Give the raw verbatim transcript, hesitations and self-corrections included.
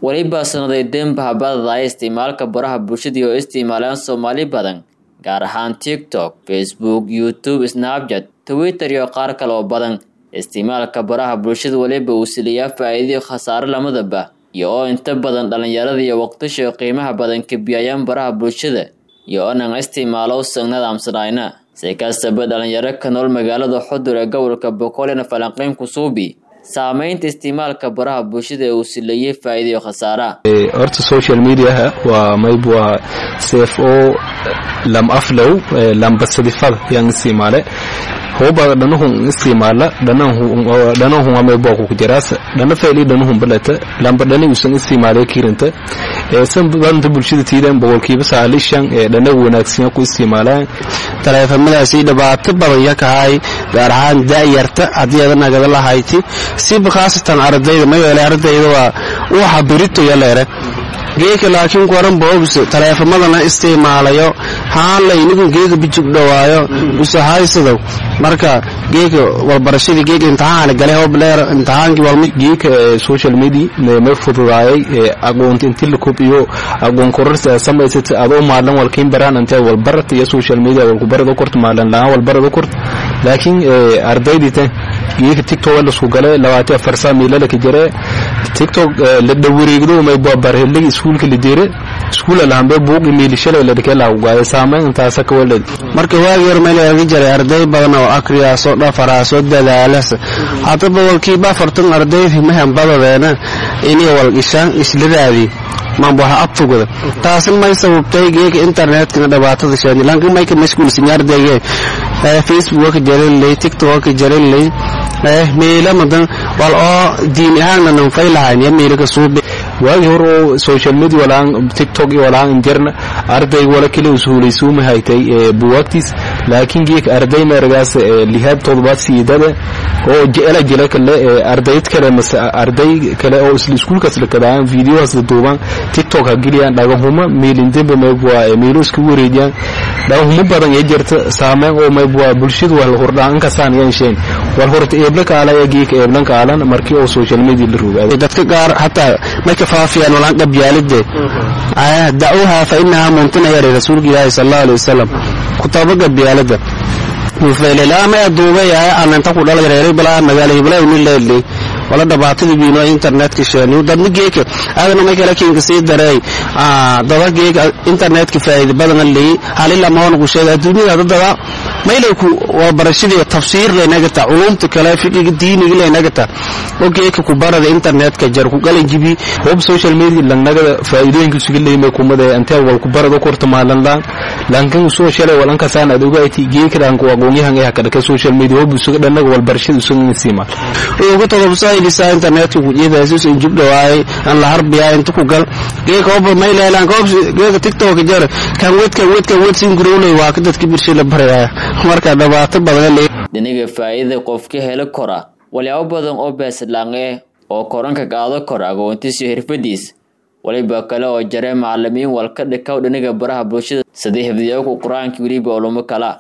waliba sanaday demba badada isticmaalka baraha bulshada iyo isticmaalaan Soomaali badan gaar ahaan TikTok, Facebook, YouTube, Snapchat, Twitter iyo qaar kale oo badan. Isticmaalka baraha bulshada waliba uu sileeyaa faa'iido iyo khasaare lamadaba iyo inta badan dhalinyarada iyo waqtiga qiimaha badan ka bixiyaan baraha bulshada iyo aan isticmaalo sanad amsadayna si kastaba dhalinyaro ka nool magaalada Xudur ee gobolka Boqolna falanqeyn ku suubi saameynta isticmaalka baraha bulshada uu sileeyay faa'iido iyo khasaare. horta social media waa mayb waa safe oo lam aflow lam basadifal yang isticmaale hooba dhanuhun isticmaala dhanuhun dhanuhun ama booqo ku jiraas dhana fayli dhanuhun balata lamba dhani usan isticmaalay kirinta ee san banta bulshada tiidan boqolkiiba saalishan ee dhana wanaagsan ku isticmaalaan taleefamadaasi dhibaato badan yakahay gaar ahaan daayarta hadiyada nagada lahayti si khaasatan ardayda ma yeelay ardayda waa waxa birito yaleere geeka laakiin qoran boobs taleefamadana isticmaalayo haan la inigu geeka bijib dhawaayo usahaysado marka geeka walbarashadii geeka imtixaan galay oo bleer imtixaankii walma geeka social media ma fududaayay aqoonta intii la koobiyo aqoon kororsa samaysay adoo maalan walkiin baraan inta walbarata iyo social media wal ku barado korto maalan la walbarado korto laakiin ardaydita geeka TikTok la soo galay labaatan afar sano meelada ka jira TikTok la dhawareegdo ma baabarhelay iskuulka la diiray iskuula la hanbay buuq email shalay la dhigay la ugaay saameyn inta ka walad marka waageer meel ay jiray arday badan oo akriya soo dhafara soo dadaalas hada boqolkiiba afartan arday ma badadeena inay wal ishaan isliraadi ma waxa afugada taasin ma sababtay geega internetka dhibaatada sheegay laakiin ma ka mashquul sinyaardayay Facebook jarilay TikTok jarilay eh meela madan wal oo diin ahaan nan faylahayn yameelka suubi waagi hore social media wala TikTok wala indirna arday wala kale usuulaysu ma haytay buwaqtis laakiin geek arday maragaas lihaab toddobaad siidada oo jela jela kale ardayd kale mas arday kale oo isla iskuulka isla kadaan videos duuban TikTok giliyaan dhagahuma meelin dambe ma waa meelos ku wareejiyaan dhagahuma badan ay jirta saameyn oo ma waa bulshadu wal hordaan ka saan yeesheen wal horta eebla kala ay geek eebla kala markii oo social media la ruugaa dadka gaar hatta ma ka faafiyaan wala qabyaalide ah da'uha fa innaha mumtina ya rasuulka sallallahu alayhi wasallam kutaba qabyaalada وفعل لا ما دوبي أنا أنت قول الله غير بلا مجاله بلا ومن الليل ولا دبعت لي بينو إنترنت كشاني ودم جيك هذا ما يقول لك إنك سيد دراي آه دوا جيك إنترنت كفايد بدل اللي على الله ما هو نقول الدنيا هذا دوا ما يلوك وبرشيد التفسير لنجت علوم تكلم في الدين اللي نجت وجيك كبار الإنترنت كجر وقال يجيبي هو بسوشيال ميديا لنجت فايدين كسر اللي ما يكون مده أنت والكبار ده كورت مالن لا لكن سوشيال ولا كسان أدوغا تيجيك لانكو أقولي هنجي هكذا كسوشيال ميديا هو بسوق لنا والبرشيد سون نسيما وقت الرسائل بسا إنترنت وجيده أساس نجيب دواي أن الحرب يا أنت كقول جيك أوب ما يلا لان كوب جيك تيك توك جرى كان ويت كان ويت كان ويت سينكروني واحد كبير شيء لبرة مركز دبعت بدل دنيجي فائدة قفك هلا كرة ولا أبدا أبس لانه أو كورن كقاعدة كرة وانتسي هرفديس ولا بكلا وجرى معلمين والكل كود دنيجي براه بوشة سديه فيديو وقرآن كوري بعلوم كلا